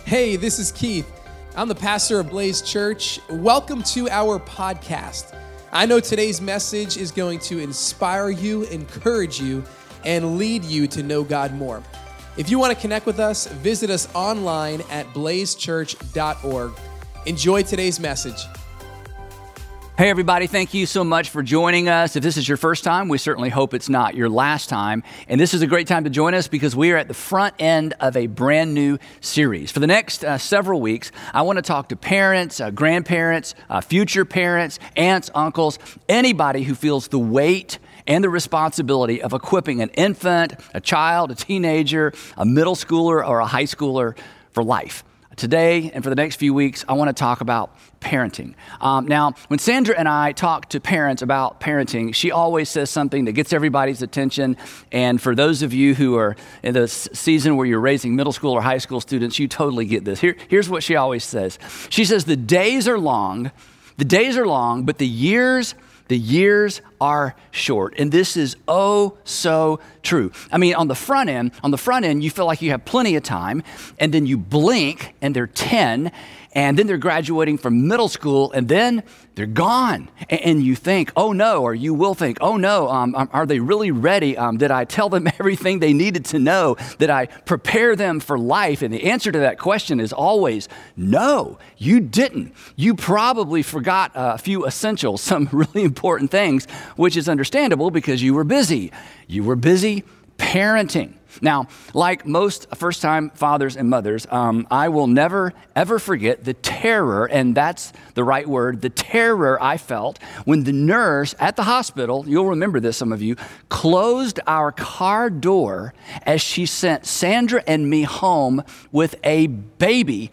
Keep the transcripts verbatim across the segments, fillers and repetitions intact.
Hey, this is Keith. I'm the pastor of Blaze Church. Welcome to our podcast. I know today's message is going to inspire you, encourage you, and lead you to know God more. If you want to connect with us, visit us online at blaze church dot org. Enjoy today's message. Hey everybody, thank you so much for joining us. If this is your first time, we certainly hope it's not your last time. And this is a great time to join us because we are at the front end of a brand new series. For the next uh, several weeks, I want to talk to parents, uh, grandparents, uh, future parents, aunts, uncles, anybody who feels the weight and the responsibility of equipping an infant, a child, a teenager, a middle schooler, or a high schooler for life. Today and for the next few weeks, I want to talk about parenting. Um, now, when Sandra and I talk to parents about parenting, she always says something that gets everybody's attention. And for those of you who are in the season where you're raising middle school or high school students, you totally get this. Here, here's what she always says. She says, the days are long, the days are long, but the years The years are short, and this is oh so true. I mean, on the front end, on the front end, you feel like you have plenty of time, and then you blink, and they're ten, and then they're graduating from middle school, and then they're gone. And you think, oh no, or you will think, oh no, um, are they really ready? Um, did I tell them everything they needed to know? Did I prepare them for life? And the answer to that question is always no, you didn't. You probably forgot a few essentials, some really important things, which is understandable because you were busy. You were busy parenting. Now, like most first-time fathers and mothers, um, I will never, ever forget the terror, and that's the right word, the terror I felt when the nurse at the hospital, you'll remember this, some of you, closed our car door as she sent Sandra and me home with a baby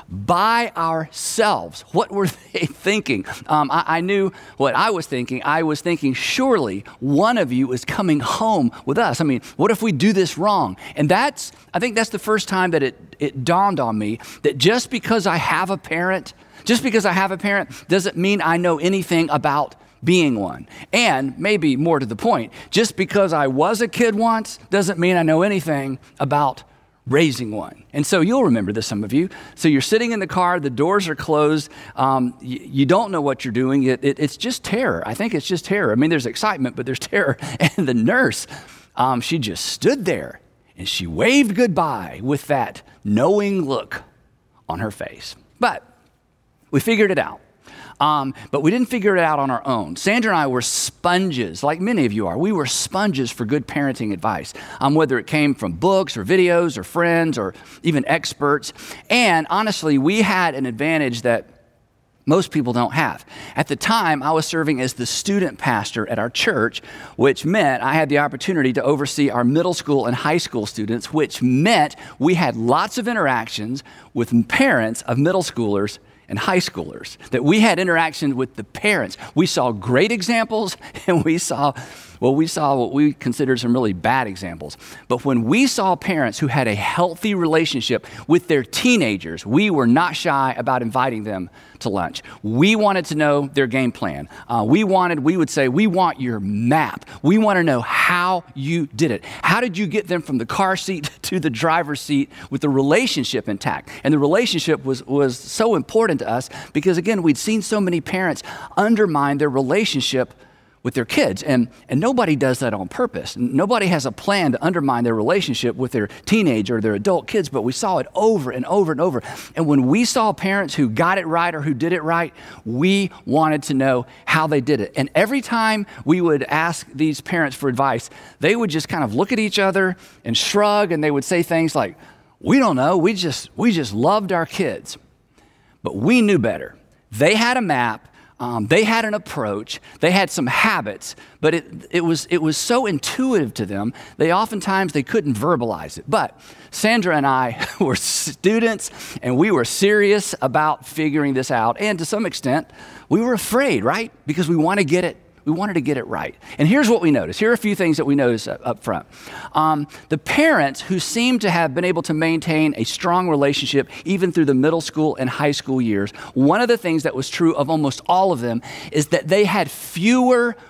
by ourselves. What were they thinking? Um, I, I knew what I was thinking. I was thinking, surely one of you is coming home with us. I mean, what if we do this wrong? And that's, I think that's the first time that it, it dawned on me that just because I have a parent, just because I have a parent doesn't mean I know anything about being one. And maybe more to the point, just because I was a kid once doesn't mean I know anything about raising one. And so you'll remember this, some of you. So you're sitting in the car, the doors are closed, um, you, you don't know what you're doing. It, it, it's just terror. I think it's just terror. I mean, there's excitement, but there's terror. And the nurse, um, she just stood there and she waved goodbye with that knowing look on her face. But we figured it out. Um, but we didn't figure it out on our own. Sandra and I were sponges, like many of you are. We were sponges for good parenting advice, um, whether it came from books or videos or friends or even experts. And honestly, we had an advantage that most people don't have. At the time, I was serving as the student pastor at our church, which meant I had the opportunity to oversee our middle school and high school students, which meant we had lots of interactions with parents of middle schoolers and high schoolers, that we had interaction with the parents. We saw great examples and we saw, well, we saw what we considered some really bad examples. But when we saw parents who had a healthy relationship with their teenagers, we were not shy about inviting them to lunch. We wanted to know their game plan. Uh, we wanted, we would say, we want your map. We want to know how you did it. How did you get them from the car seat to the driver's seat with the relationship intact? And the relationship was, was so important to us because, again, we'd seen so many parents undermine their relationship with their kids. And, and nobody does that on purpose. Nobody has a plan to undermine their relationship with their teenage or their adult kids, but we saw it over and over and over. And when we saw parents who got it right or who did it right, we wanted to know how they did it. And every time we would ask these parents for advice, they would just kind of look at each other and shrug, and they would say things like, we don't know, we just, we just loved our kids. But we knew better. They had a map. Um, they had an approach, they had some habits, but it, it was it was so intuitive to them, they oftentimes they couldn't verbalize it. But Sandra and I were students, and we were serious about figuring this out. And to some extent, we were afraid, right? Because we want to get it We wanted to get it right. And here's what we noticed. Here are a few things that we noticed up, up front. Um, the parents who seem to have been able to maintain a strong relationship even through the middle school and high school years, one of the things that was true of almost all of them is that they had fewer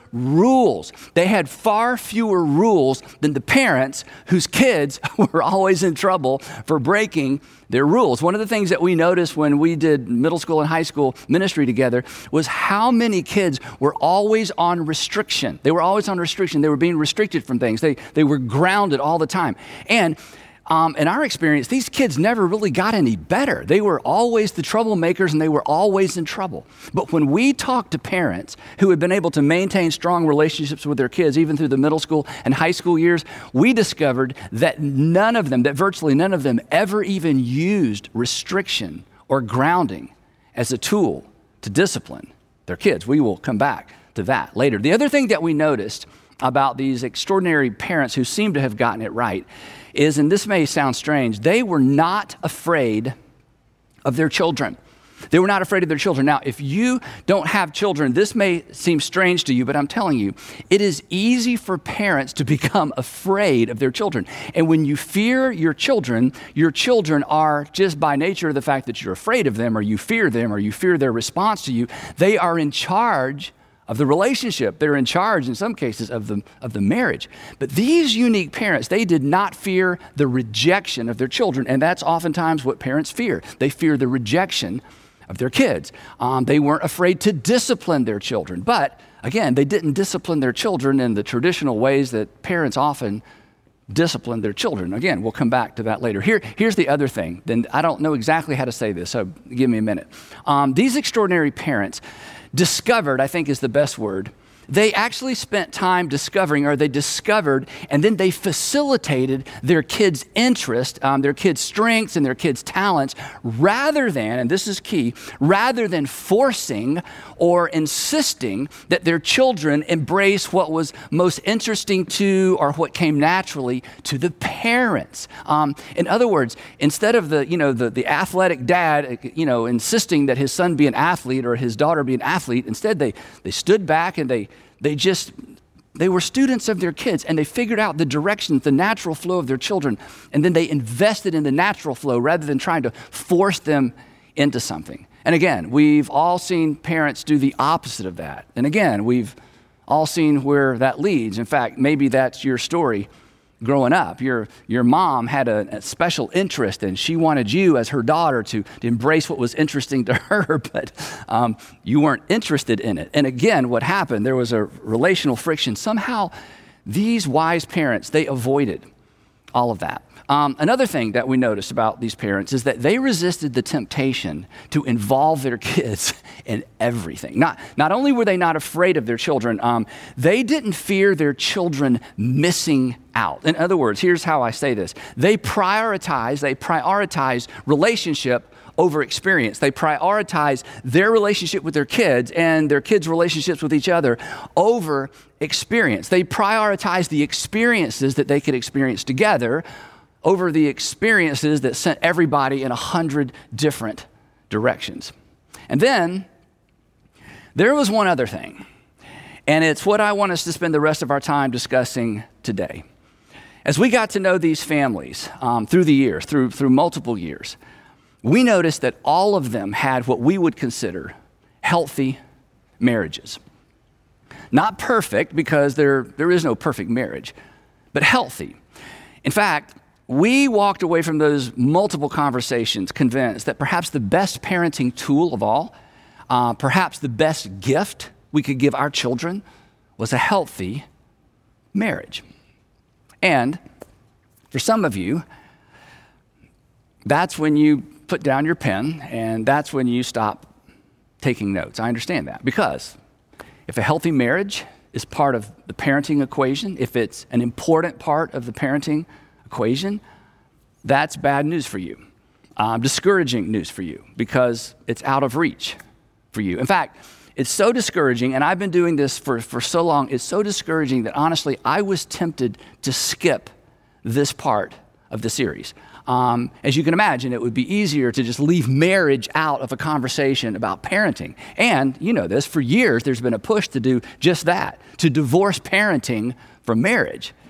rules. They had far fewer rules than the parents whose kids were always in trouble for breaking their rules. One of the things that we noticed when we did middle school and high school ministry together was how many kids were always on restriction. They were always on restriction. They were being restricted from things. They, they were grounded all the time. And Um, in our experience, these kids never really got any better. They were always the troublemakers and they were always in trouble. But when we talked to parents who had been able to maintain strong relationships with their kids, even through the middle school and high school years, we discovered that none of them, that virtually none of them ever even used restriction or grounding as a tool to discipline their kids. We will come back to that later. The other thing that we noticed about these extraordinary parents who seem to have gotten it right is, and this may sound strange, they were not afraid of their children. They were not afraid of their children. Now, if you don't have children, this may seem strange to you, but I'm telling you, it is easy for parents to become afraid of their children. And when you fear your children, your children are, just by nature of the fact that you're afraid of them, or you fear them, or you fear their response to you, they are in charge of the relationship. They're in charge, in some cases, of the, of the marriage. But these unique parents, they did not fear the rejection of their children, and that's oftentimes what parents fear. They fear the rejection of their kids. Um, they weren't afraid to discipline their children. But, again, they didn't discipline their children in the traditional ways that parents often discipline their children. Again, we'll come back to that later. Here, here's the other thing. Then I don't know exactly how to say this, so give me a minute. Um, these extraordinary parents discovered, I think is the best word, they actually spent time discovering, or they discovered, and then they facilitated their kids' interest, um, their kids' strengths and their kids' talents, rather than, and this is key, rather than forcing or insisting that their children embrace what was most interesting to, or what came naturally to the parents. Um, in other words, instead of the, you know, the, the athletic dad, you know, insisting that his son be an athlete or his daughter be an athlete, instead they, they stood back and they They just, they were students of their kids, and they figured out the directions, the natural flow of their children, and then they invested in the natural flow rather than trying to force them into something. And again, we've all seen parents do the opposite of that. And again, we've all seen where that leads. In fact, maybe that's your story growing up. Your, your mom had a, a special interest, and she wanted you as her daughter to, to embrace what was interesting to her, but um, you weren't interested in it. And again, what happened, there was a relational friction. Somehow, these wise parents, they avoided all of that. Um, another thing that we noticed about these parents is that they resisted the temptation to involve their kids in everything. Not, not only were they not afraid of their children, um, they didn't fear their children missing out. In other words, here's how I say this. They prioritize, they prioritize relationship over experience. They prioritize their relationship with their kids and their kids' relationships with each other over experience. They prioritize the experiences that they could experience together over the experiences that sent everybody in a hundred different directions. And then there was one other thing, and it's what I want us to spend the rest of our time discussing today. As we got to know these families um, through the years, through, through multiple years, we noticed that all of them had what we would consider healthy marriages. Not perfect, because there, there is no perfect marriage, but healthy. In fact, we walked away from those multiple conversations convinced that perhaps the best parenting tool of all, uh, perhaps the best gift we could give our children, was a healthy marriage. And for some of you, that's when you put down your pen, and that's when you stop taking notes. I understand that, because if a healthy marriage is part of the parenting equation, if it's an important part of the parenting equation, that's bad news for you. Um, discouraging news for you, because it's out of reach for you. In fact, it's so discouraging, and I've been doing this for, for so long, it's so discouraging that honestly, I was tempted to skip this part of the series. Um, as you can imagine, it would be easier to just leave marriage out of a conversation about parenting. And you know this, for years, there's been a push to do just that, to divorce parenting from marriage.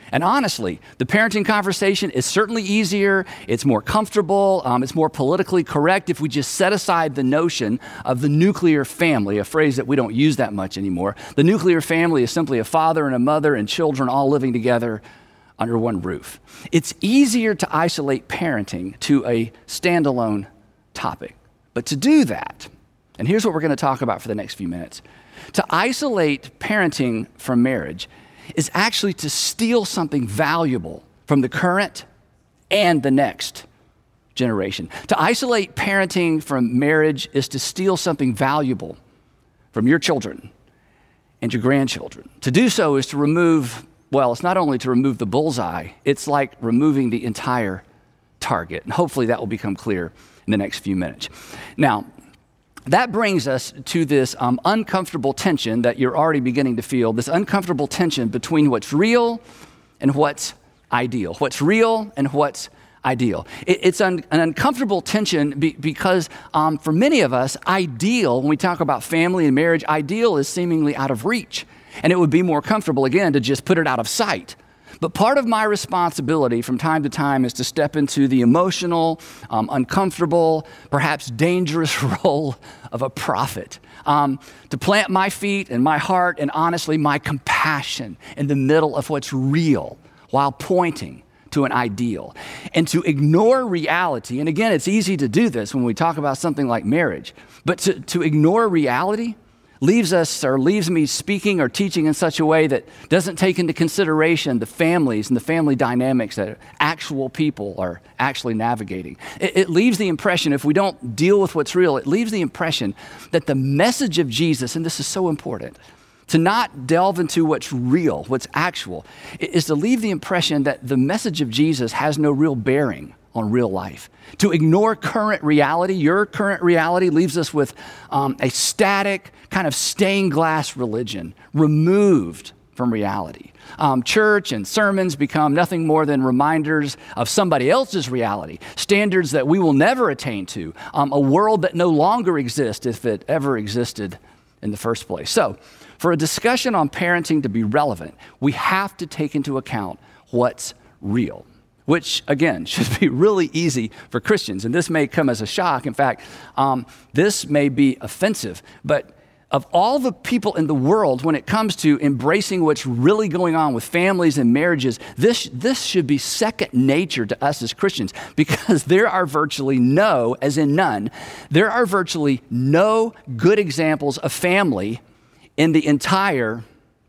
And honestly, the parenting conversation is certainly easier, it's more comfortable, um, it's more politically correct if we just set aside the notion of the nuclear family, a phrase that we don't use that much anymore. The nuclear family is simply a father and a mother and children all living together under one roof. It's easier to isolate parenting to a standalone topic. But to do that, and here's what we're going to talk about for the next few minutes, to isolate parenting from marriage is actually to steal something valuable from the current and the next generation. To isolate parenting from marriage is to steal something valuable from your children and your grandchildren. To do so is to remove, well, it's not only to remove the bullseye, it's like removing the entire target. And hopefully that will become clear in the next few minutes. Now, that brings us to this um, uncomfortable tension that you're already beginning to feel, this uncomfortable tension between what's real and what's ideal. What's real and what's ideal. It, it's un, an uncomfortable tension be, because um, for many of us, ideal, when we talk about family and marriage, ideal is seemingly out of reach. And it would be more comfortable, again, to just put it out of sight. But part of my responsibility from time to time is to step into the emotional, um, uncomfortable, perhaps dangerous role of a prophet, um, to plant my feet and my heart and honestly my compassion in the middle of what's real while pointing to an ideal, and to ignore reality. And again, it's easy to do this when we talk about something like marriage, but to, to ignore reality leaves us or leaves me speaking or teaching in such a way that doesn't take into consideration the families and the family dynamics that actual people are actually navigating. It, it leaves the impression, if we don't deal with what's real, it leaves the impression that the message of Jesus, and this is so important, to not delve into what's real, what's actual, is to leave the impression that the message of Jesus has no real bearing on real life. To ignore current reality, your current reality leaves us with um, a static, kind of stained glass religion, removed from reality. Um, church and sermons become nothing more than reminders of somebody else's reality, standards that we will never attain to, um, a world that no longer exists if it ever existed in the first place. So, for a discussion on parenting to be relevant, we have to take into account what's real, which, again, should be really easy for Christians. And this may come as a shock. In fact, um, this may be offensive. But of all the people in the world, when it comes to embracing what's really going on with families and marriages, this, this should be second nature to us as Christians, because there are virtually no, as in none, there are virtually no good examples of family in the entire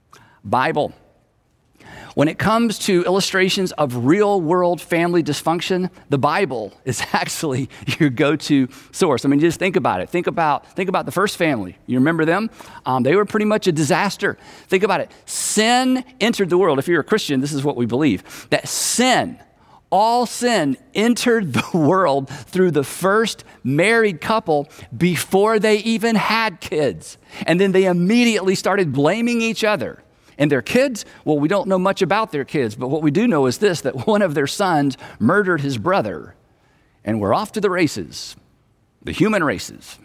Bible. When it comes to illustrations of real-world family dysfunction, the Bible is actually your go-to source. I mean, just think about it. Think about think about the first family. You remember them? Um, they were pretty much a disaster. Think about it. Sin entered the world. If you're a Christian, this is what we believe, that sin, all sin entered the world through the first married couple before they even had kids. And then they immediately started blaming each other. And their kids, well, we don't know much about their kids, but what we do know is this, that one of their sons murdered his brother, and we're off to the races, the human races.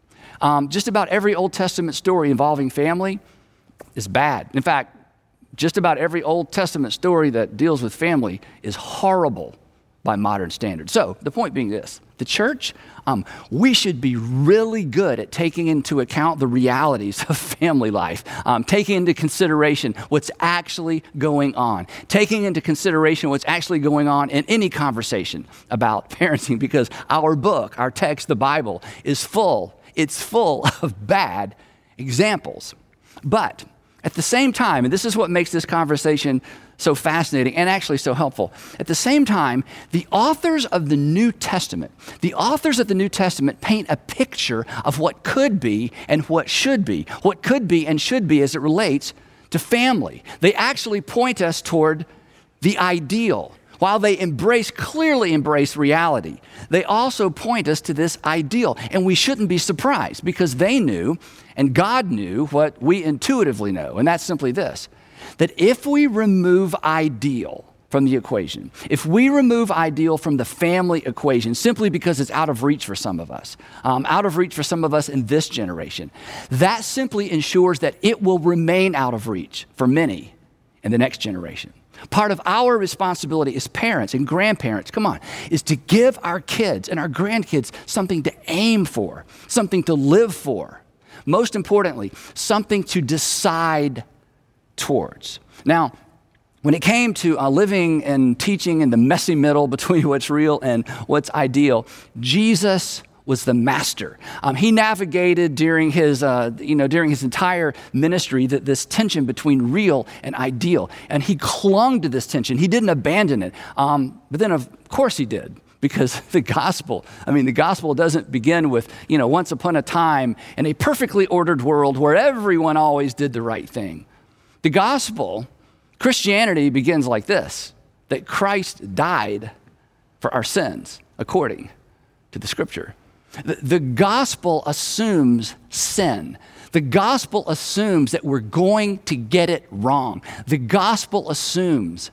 Um, just about every Old Testament story involving family is bad. In fact, just about every Old Testament story that deals with family is horrible by modern standards. So the point being this, the church, um, we should be really good at taking into account the realities of family life, um, taking into consideration what's actually going on, taking into consideration what's actually going on in any conversation about parenting, because our book, our text, the Bible, is full, it's full of bad examples. But at the same time, and this is what makes this conversation so fascinating and actually so helpful. At the same time, the authors of the New Testament, the authors of the New Testament paint a picture of what could be and what should be, what could be and should be as it relates to family. They actually point us toward the ideal. While they embrace, clearly embrace reality, they also point us to this ideal. And we shouldn't be surprised, because they knew and God knew what we intuitively know. And that's simply this, that if we remove ideal from the equation, if we remove ideal from the family equation simply because it's out of reach for some of us, um, out of reach for some of us in this generation, that simply ensures that it will remain out of reach for many in the next generation. Part of our responsibility as parents and grandparents, come on, is to give our kids and our grandkids something to aim for, something to live for. Most importantly, something to decide towards. Now, when it came to uh, living and teaching in the messy middle between what's real and what's ideal, Jesus was the master. Um, he navigated during his, uh, you know, during his entire ministry that this tension between real and ideal, and he clung to this tension. He didn't abandon it, um, but then of course he did, because the gospel, I mean, the gospel doesn't begin with, you know, once upon a time in a perfectly ordered world where everyone always did the right thing. The gospel, Christianity, begins like this: that Christ died for our sins according to the scripture. The, the gospel assumes sin. The gospel assumes that we're going to get it wrong. The gospel assumes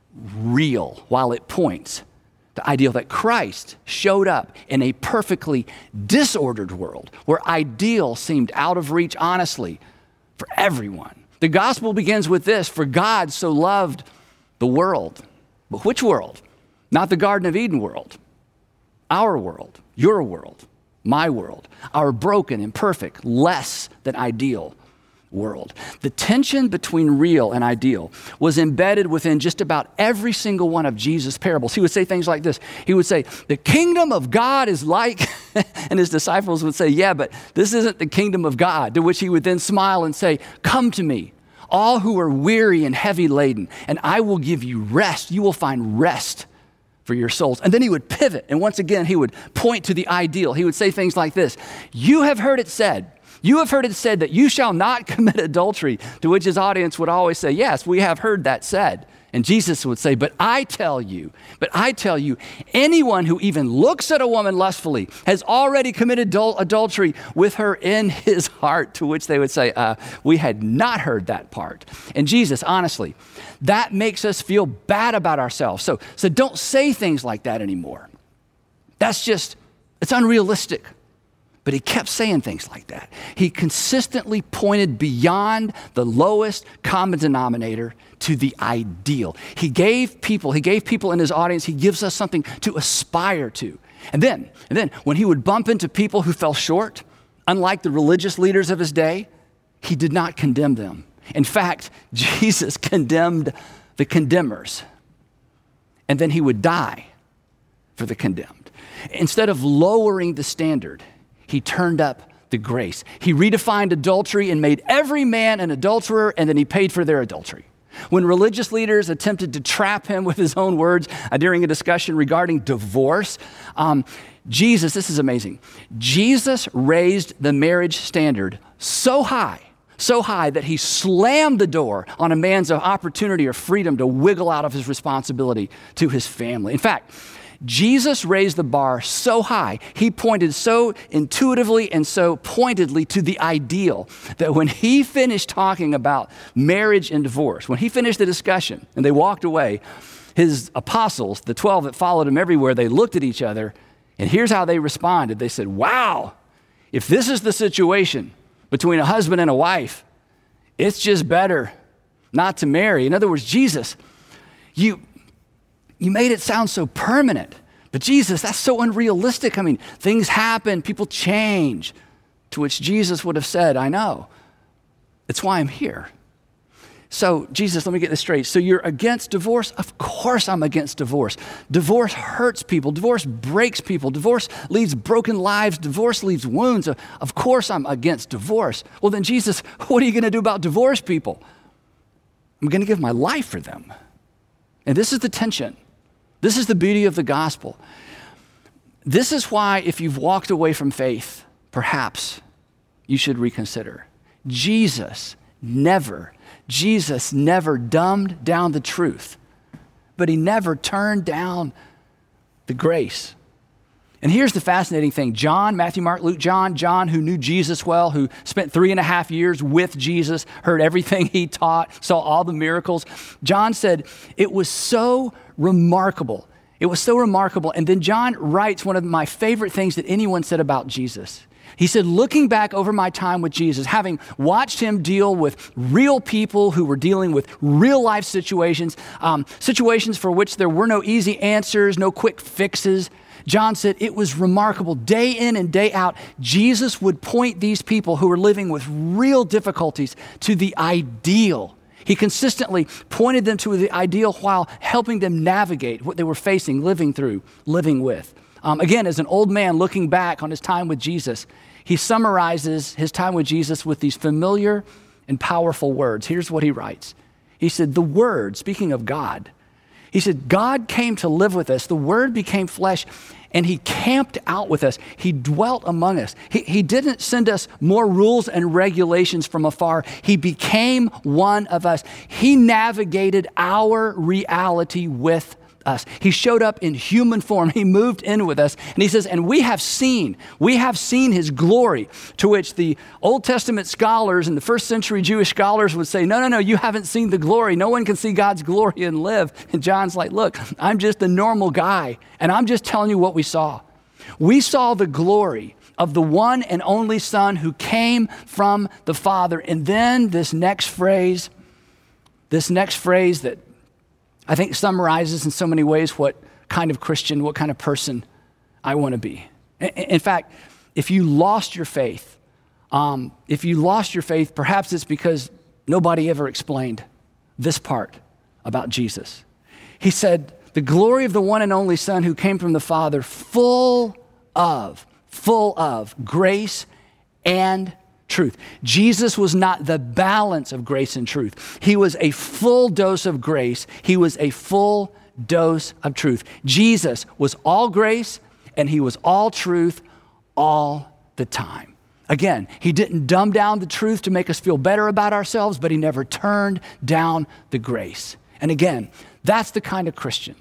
real while it points to ideal, that Christ showed up in a perfectly disordered world where ideal seemed out of reach, honestly, for everyone. The gospel begins with this: for God so loved the world. But which world? Not the Garden of Eden world. Our world, your world, my world, our broken, imperfect, less than ideal world. The tension between real and ideal was embedded within just about every single one of Jesus' parables. He would say things like this. He would say, the kingdom of God is like, and his disciples would say, yeah, but this isn't the kingdom of God. To which he would then smile and say, come to me, all who are weary and heavy laden, and I will give you rest. You will find rest for your souls. And then he would pivot, and once again, he would point to the ideal. He would say things like this: you have heard it said, you have heard it said that you shall not commit adultery, to which his audience would always say, yes, we have heard that said. And Jesus would say, but I tell you, but I tell you, anyone who even looks at a woman lustfully has already committed adul- adultery with her in his heart, to which they would say, uh, we had not heard that part. And Jesus, honestly, that makes us feel bad about ourselves. So, so don't say things like that anymore. That's just, it's unrealistic. But he kept saying things like that. He consistently pointed beyond the lowest common denominator to the ideal. He gave people, he gave people in his audience, he gives us something to aspire to. And then, and then when he would bump into people who fell short, unlike the religious leaders of his day, he did not condemn them. In fact, Jesus condemned the condemners. And then he would die for the condemned. Instead of lowering the standard, he turned up the grace. He redefined adultery and made every man an adulterer, and then he paid for their adultery. When religious leaders attempted to trap him with his own words uh, during a discussion regarding divorce, um, Jesus, this is amazing, Jesus raised the marriage standard so high, so high that he slammed the door on a man's opportunity or freedom to wiggle out of his responsibility to his family. In fact, Jesus raised the bar so high, he pointed so intuitively and so pointedly to the ideal that when he finished talking about marriage and divorce, when he finished the discussion and they walked away, his apostles, the twelve that followed him everywhere, they looked at each other, and here's how they responded. They said, wow, if this is the situation between a husband and a wife, it's just better not to marry. In other words, Jesus, you... You made it sound so permanent. But Jesus, that's so unrealistic. I mean, things happen, people change. To which Jesus would have said, I know. It's why I'm here. So, Jesus, let me get this straight. So you're against divorce? Of course I'm against divorce. Divorce hurts people. Divorce breaks people. Divorce leaves broken lives. Divorce leaves wounds. Of course I'm against divorce. Well, then, Jesus, what are you going to do about divorce people? I'm going to give my life for them. And this is the tension. This is the beauty of the gospel. This is why, if you've walked away from faith, perhaps you should reconsider. Jesus never, Jesus never dumbed down the truth, but he never turned down the grace. And here's the fascinating thing. John, Matthew, Mark, Luke, John, John, who knew Jesus well, who spent three and a half years with Jesus, heard everything he taught, saw all the miracles. John said, it was so remarkable. It was so remarkable. And then John writes one of my favorite things that anyone said about Jesus. He said, looking back over my time with Jesus, having watched him deal with real people who were dealing with real life situations, um, situations for which there were no easy answers, no quick fixes, John said it was remarkable. Day in and day out, Jesus would point these people who were living with real difficulties to the ideal. He consistently pointed them to the ideal while helping them navigate what they were facing, living through, living with. Um, again, as an old man looking back on his time with Jesus, he summarizes his time with Jesus with these familiar and powerful words. Here's what he writes. He said, the Word, speaking of God, he said, God came to live with us. The Word became flesh, and he camped out with us. He dwelt among us. He, he didn't send us more rules and regulations from afar. He became one of us. He navigated our reality with us. He showed up in human form. He moved in with us. And he says, and we have seen, we have seen his glory, to which the Old Testament scholars and the first century Jewish scholars would say, no, no, no, you haven't seen the glory. No one can see God's glory and live. And John's like, look, I'm just a normal guy, and I'm just telling you what we saw. We saw the glory of the one and only Son who came from the Father. And then this next phrase, this next phrase that I think summarizes in so many ways what kind of Christian, what kind of person I want to be. In fact, if you lost your faith, um, if you lost your faith, perhaps it's because nobody ever explained this part about Jesus. He said, the glory of the one and only Son who came from the Father, full of, full of grace and truth. Jesus was not the balance of grace and truth. He was a full dose of grace. He was a full dose of truth. Jesus was all grace and he was all truth all the time. Again, he didn't dumb down the truth to make us feel better about ourselves, but he never turned down the grace. And again, that's the kind of Christian.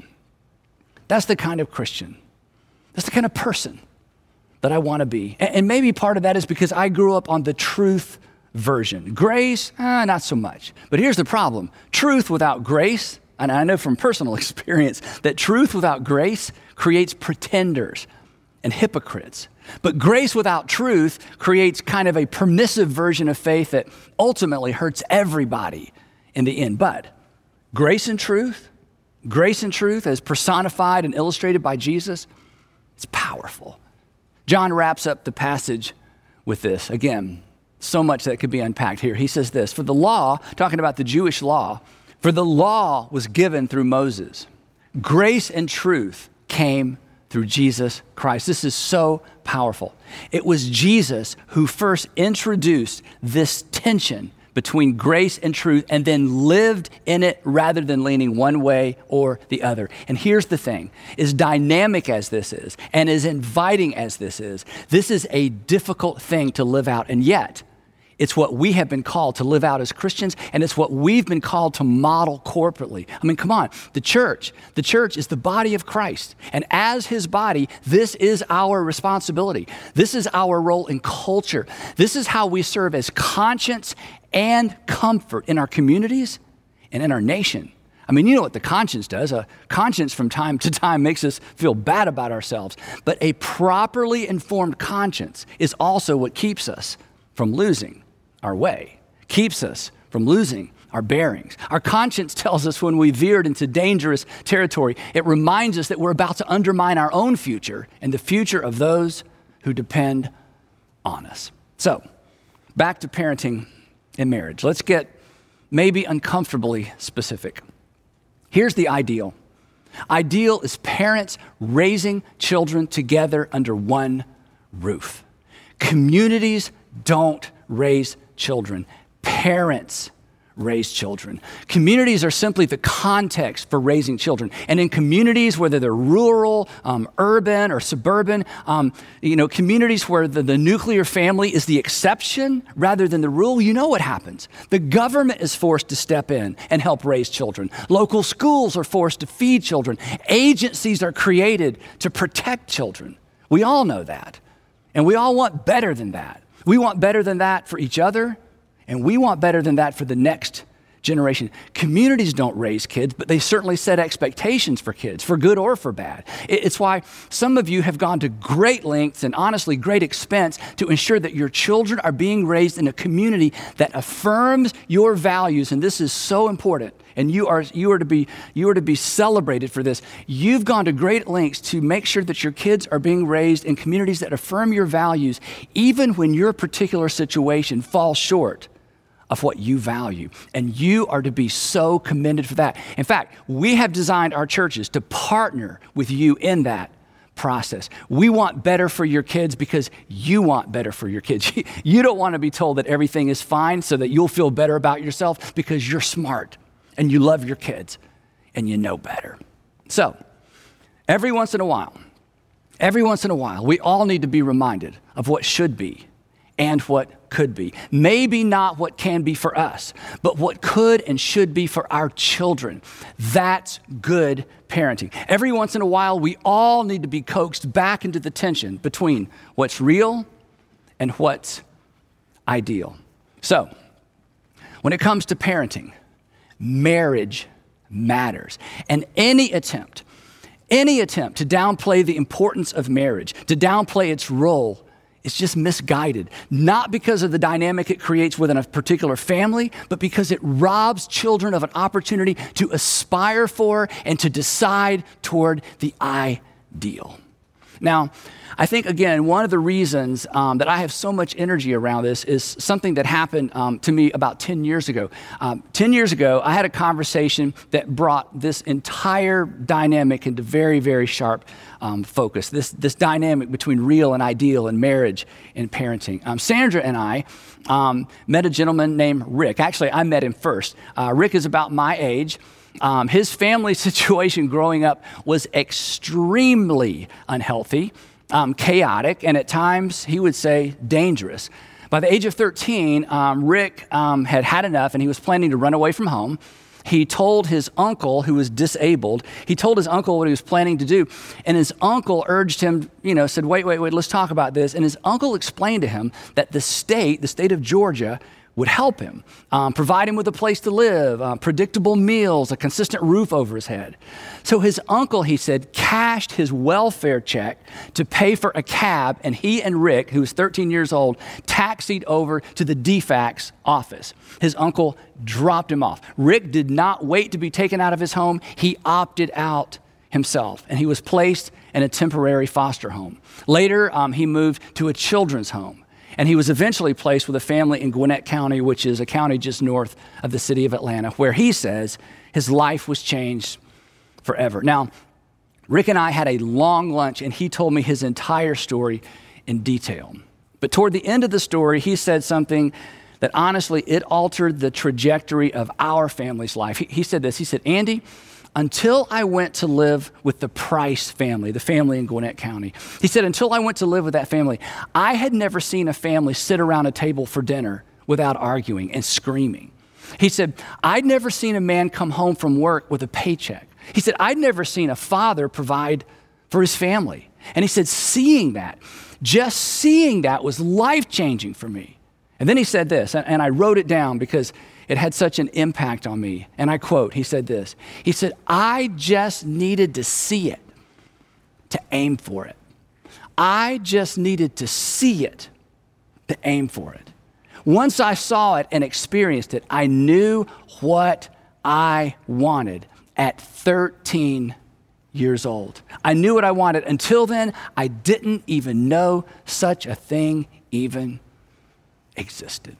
That's the kind of Christian. That's the kind of person that I want to be. And maybe part of that is because I grew up on the truth version. Grace, eh, not so much. But here's the problem. Truth without grace, and I know from personal experience that truth without grace creates pretenders and hypocrites. But grace without truth creates kind of a permissive version of faith that ultimately hurts everybody in the end. But grace and truth, grace and truth as personified and illustrated by Jesus, it's powerful. John wraps up the passage with this. Again, so much that could be unpacked here. He says this, for the law, talking about the Jewish law, for the law was given through Moses. Grace and truth came through Jesus Christ. This is so powerful. It was Jesus who first introduced this tension between grace and truth and then lived in it rather than leaning one way or the other. And here's the thing, as dynamic as this is and as inviting as this is, this is a difficult thing to live out. And yet, it's what we have been called to live out as Christians, and it's what we've been called to model corporately. I mean, come on, the church, the church is the body of Christ. And as his body, this is our responsibility. This is our role in culture. This is how we serve as conscience and comfort in our communities and in our nation. I mean, you know what the conscience does. A conscience from time to time makes us feel bad about ourselves. But a properly informed conscience is also what keeps us from losing our way, keeps us from losing our bearings. Our conscience tells us when we veered into dangerous territory, it reminds us that we're about to undermine our own future and the future of those who depend on us. So, back to parenting and marriage. Let's get maybe uncomfortably specific. Here's the ideal. Ideal is parents raising children together under one roof. Communities don't raise children. Parents raise children. Communities are simply the context for raising children. And in communities, whether they're rural, um, urban, or suburban, um, you know, communities where the, the nuclear family is the exception rather than the rule, you know what happens. The government is forced to step in and help raise children. Local schools are forced to feed children. Agencies are created to protect children. We all know that. And we all want better than that. We want better than that for each other, and we want better than that for the next generation. Communities don't raise kids, but they certainly set expectations for kids, for good or for bad. It's why some of you have gone to great lengths and honestly great expense to ensure that your children are being raised in a community that affirms your values, and this is so important. And you are you are to be you are to be celebrated for this. You've gone to great lengths to make sure that your kids are being raised in communities that affirm your values, even when your particular situation falls short of what you value. And you are to be so commended for that. In fact, we have designed our churches to partner with you in that process. We want better for your kids because you want better for your kids. You don't want to be told that everything is fine so that you'll feel better about yourself because you're smart and you love your kids and you know better. So every once in a while, every once in a while, we all need to be reminded of what should be and what could be. Maybe not what can be for us, but what could and should be for our children. That's good parenting. Every once in a while, we all need to be coaxed back into the tension between what's real and what's ideal. So, when it comes to parenting, marriage matters. And any attempt, any attempt to downplay the importance of marriage, to downplay its role, it's just misguided, not because of the dynamic it creates within a particular family, but because it robs children of an opportunity to aspire for and to decide toward the ideal. Now, I think, again, one of the reasons um, that I have so much energy around this is something that happened um, to me about ten years ago. Um, ten years ago, I had a conversation that brought this entire dynamic into very, very sharp um, focus, this, this dynamic between real and ideal in marriage and parenting. Um, Sandra and I um, met a gentleman named Rick. Actually, I met him first. Uh, Rick is about my age. Um, his family situation growing up was extremely unhealthy, um, chaotic, and at times, he would say, dangerous. By the age of thirteen, um, Rick um, had had enough, and he was planning to run away from home. He told his uncle, who was disabled, he told his uncle what he was planning to do, and his uncle urged him, you know, said, wait, wait, wait, let's talk about this. And his uncle explained to him that the state, the state of Georgia, would help him, um, provide him with a place to live, uh, predictable meals, a consistent roof over his head. So his uncle, he said, cashed his welfare check to pay for a cab, and he and Rick, who was thirteen years old, taxied over to the D FACS office. His uncle dropped him off. Rick did not wait to be taken out of his home. He opted out himself, and he was placed in a temporary foster home. Later, um, he moved to a children's home. And he was eventually placed with a family in Gwinnett County, which is a county just north of the city of Atlanta, where he says his life was changed forever. Now, Rick and I had a long lunch, and he told me his entire story in detail. But toward the end of the story, he said something that honestly, it altered the trajectory of our family's life. He, he said this, he said, Andy, until I went to live with the Price family, the family in Gwinnett County. He said, until I went to live with that family, I had never seen a family sit around a table for dinner without arguing and screaming. He said, I'd never seen a man come home from work with a paycheck. He said, I'd never seen a father provide for his family. And he said, seeing that, just seeing that was life-changing for me. And then he said this, and I wrote it down because it had such an impact on me. And I quote, he said this, he said, I just needed to see it, to aim for it. I just needed to see it, to aim for it. Once I saw it and experienced it, I knew what I wanted at thirteen years old. I knew what I wanted. Until then, I didn't even know such a thing even existed.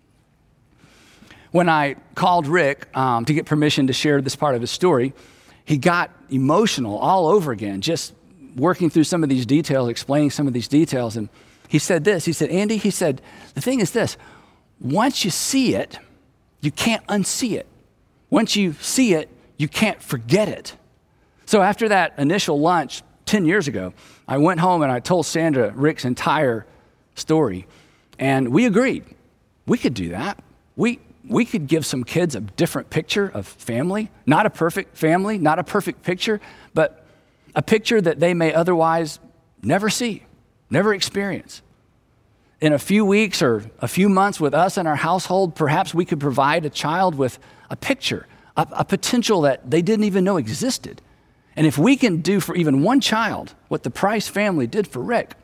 When I called Rick um, to get permission to share this part of his story, he got emotional all over again, just working through some of these details, explaining some of these details. And he said this, he said, Andy, he said, the thing is this, once you see it, you can't unsee it. Once you see it, you can't forget it. So after that initial lunch ten years ago, I went home and I told Sandra Rick's entire story. And we agreed, we could do that. We we could give some kids a different picture of family, not a perfect family, not a perfect picture, but a picture that they may otherwise never see, never experience. In a few weeks or a few months with us in our household, perhaps we could provide a child with a picture, a, a potential that they didn't even know existed. And if we can do for even one child what the Price family did for Rick,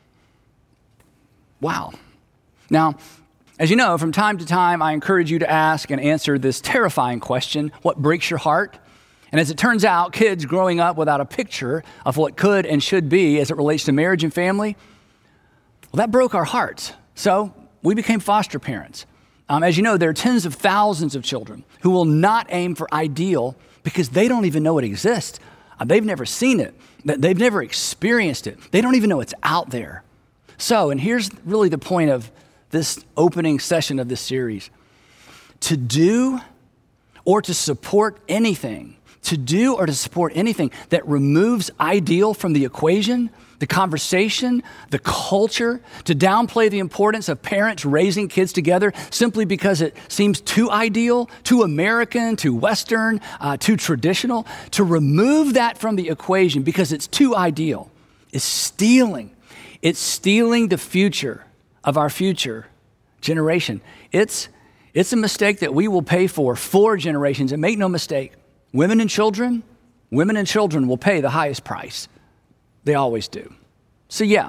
wow. Now, as you know, from time to time, I encourage you to ask and answer this terrifying question, what breaks your heart? And as it turns out, kids growing up without a picture of what could and should be as it relates to marriage and family, well, that broke our hearts. So we became foster parents. Um, as you know, there are tens of thousands of children who will not aim for ideal because they don't even know it exists. Uh, they've never seen it. They've never experienced it. They don't even know it's out there. So, and here's really the point of this opening session of this series. To do or to support anything, to do or to support anything that removes ideal from the equation, the conversation, the culture, to downplay the importance of parents raising kids together simply because it seems too ideal, too American, too Western, uh, too traditional, to remove that from the equation because it's too ideal is stealing. It's stealing the future of our future generation. It's, it's a mistake that we will pay for for generations. And make no mistake, women and children, women and children will pay the highest price. They always do. So yeah,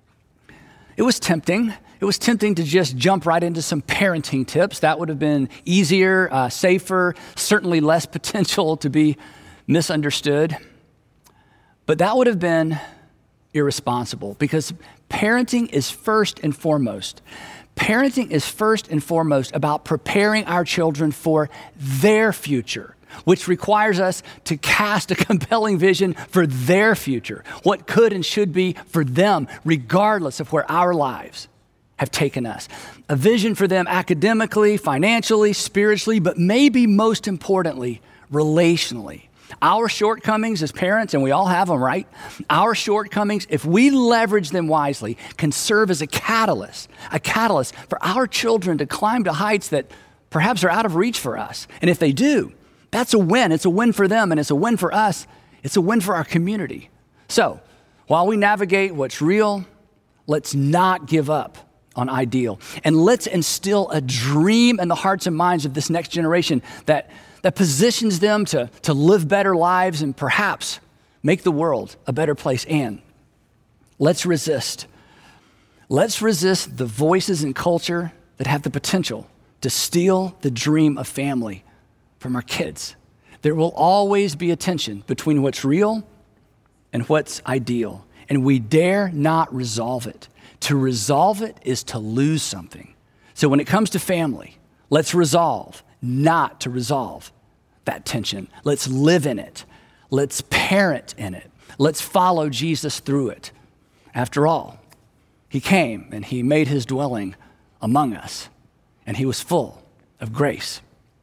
it was tempting. It was tempting to just jump right into some parenting tips. That would have been easier, uh, safer, certainly less potential to be misunderstood. But that would have been irresponsible because parenting is first and foremost. Parenting is first and foremost about preparing our children for their future, which requires us to cast a compelling vision for their future, what could and should be for them, regardless of where our lives have taken us. A vision for them academically, financially, spiritually, but maybe most importantly, relationally. Our shortcomings as parents, and we all have them, right? Our shortcomings, if we leverage them wisely, can serve as a catalyst, a catalyst for our children to climb to heights that perhaps are out of reach for us. And if they do, that's a win. It's a win for them, and it's a win for us. It's a win for our community. So, while we navigate what's real, let's not give up on ideal. And let's instill a dream in the hearts and minds of this next generation that, that positions them to, to live better lives and perhaps make the world a better place. And let's resist. Let's resist the voices in culture that have the potential to steal the dream of family from our kids. There will always be a tension between what's real and what's ideal, and we dare not resolve it. To resolve it is to lose something. So when it comes to family, let's resolve not to resolve that tension. Let's live in it. Let's parent in it. Let's follow Jesus through it. After all, he came and he made his dwelling among us, and he was full of grace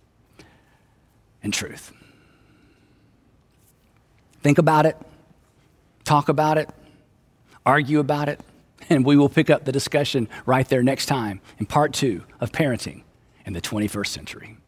and truth. Think about it, talk about it, argue about it, and we will pick up the discussion right there next time in part two of Parenting in the twenty-first Century.